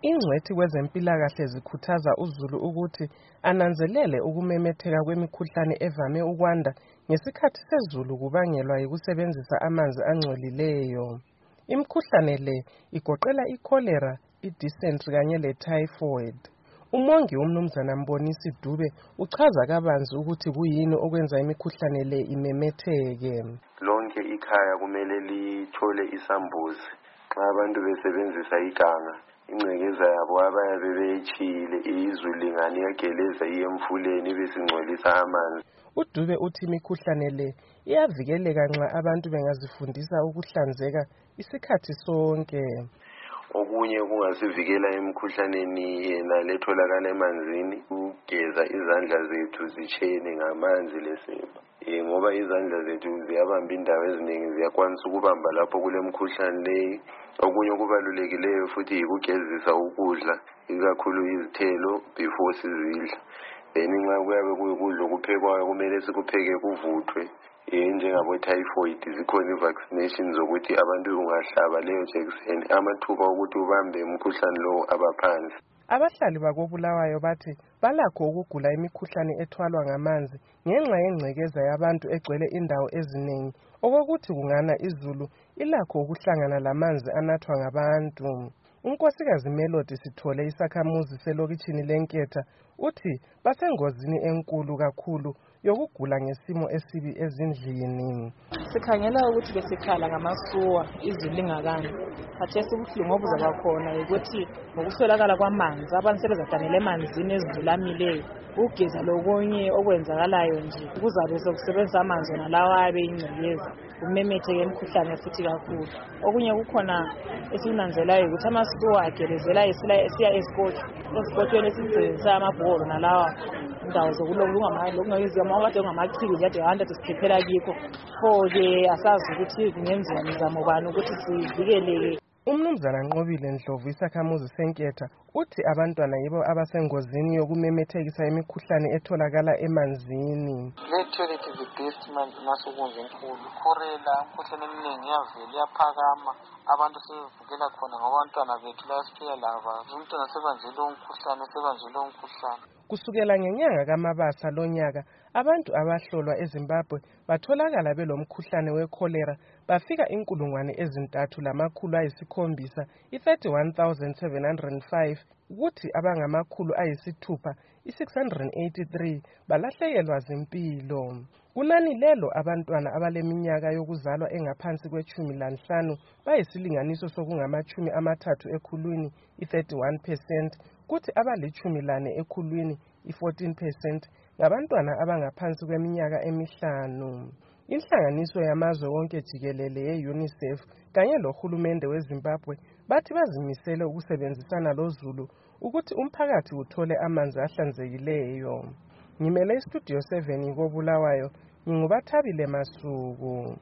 Ingcwethi kwezempilakahle zikhuthaza uZulu ukuthi ananzelele ukumemetheka kwemikhuhlane evame ukwanda ngesikhathi sezulu kubangelwa yikusebenzisa amanzi angcolileyo. Imikhuhlane le igoqela i-cholera, i-dysentery kanye le-typhoid. Umongi uMnumzana Mbonisi Dube uchaza kabanzi ukuthi kuyini okwenza imikhuhlane le imemetheke. Lonke ikhaya kumele lithole isambuzi xa abantu besebenzisa iganga. Ingcekeza yabo abayabe beyitshiyile izulu lingani yageleza iye emfuleni ibisingcolisa amanzi. uDube uthi imikhuhlane le iyavikeleka nxa abantu bengazifundisa ukuhlanzeka isikhathi sonke. Okunye kungasivikela emikhuhlaneni yena letholakala emanzini, ukugeza izandla zethu zitshene ngamanzi lesepa. Ngoba izandla zethu ziyabamba indawo eziningi, ziyakwanisa ukubamba lapho kulemikhuhlane leyi. Okunye okubalulekileyo futhi yikugezisa ukudla, ikakhulu izithelo before sizidla. Nxa kuyabe kuyikudla okuphekwayo kumele sikupheke kuvuthwe. Njengabo-typhoid zikhona i-vaccinations zokuthi abantu ungahlaba leyo jekiseni amathuba okuthi ubambe umkhuhlane lowo abaphansi. Abahlali bakoBulawayo bathi balakho ukugula imikhuhlane ethwalwa ngamanzi ngenxa yengcekeza yabantu egcwele indawo eziningi, okokuthi kungana izulu ilakho ukuhlangana lamanzi anathwa ngabantu. uNkosikazi Melody Sithole, isakhamuzi selokitshini leNketha, uthi basengozini enkulu kakhulu yokugula ngesimo esibi ezindlini. Sikhangela ukuthi besikhala ngamasuwa izulu lingakani. Khathesi ubuhlungu obuzaba khona ukuthi ngokuswelakala kwamanzi abantu sebezadanela emanzini ezidlulamileyo. Ukugeza lokunye okwenzakalayo nje kuzabe sokusebenzisa amanzi nalawa ayabe ingcekeza kumemetheke imikhuhlane futhi kakhulu. Okunye kukhona esinanzelayo ukuthi amasuwa agelezela esiya esikotshweni esisebenzisa amabholo nalawa indawo zokulokungayizwa mawakade ungamachibi kade abantu siphephela kikho. Pho-ke asazi ukuthi kungenziwa mizamo bani ukuthi sivikeleke. uMnumzana Nqobile Ndlovu, isakhamuzi seNketha, uthi abantwana yibo abasengozini yokumemethekisa imikhuhlane etholakala emanzini. Le-toilet is the best masukunje enkulu. Cholera, imikhuhlane eminingi iyavela iyaphakama. Abantu sebevukela khona ngabantwana bethu la esiphila laba. Umntwana sebanjele umkhuhlane. Kusukela ngenyanga kaMabasa lonyaka, abantu abahlolwa eZimbabwe batholakala belomkhuhlane wecholera bafika 3,707, 31,705, kuthi abangamakhulu ayisithupha 683 balahlekelwa zimpilo. Kunani lelo abantwana abaleminyaka yokuzalwa engaphansi kwe-15 bayisilinganiso sokungama-30 ekhulwini, 31%, kuthi abali-14 ekhulwini, 14%, ngabantwana abangaphansi kweminyaka emihlanu. Inhlanganiso yamazwe wonke jikelele ye-UNICEF kanye lohulumende weZimbabwe bathi bazimisele ukusebenzisana loZulu ukuthi umphakathi uthole amanzi ahlanzekileyo. Ngimele iStudio 7 koBulawayo, nginguBathabile Masuku.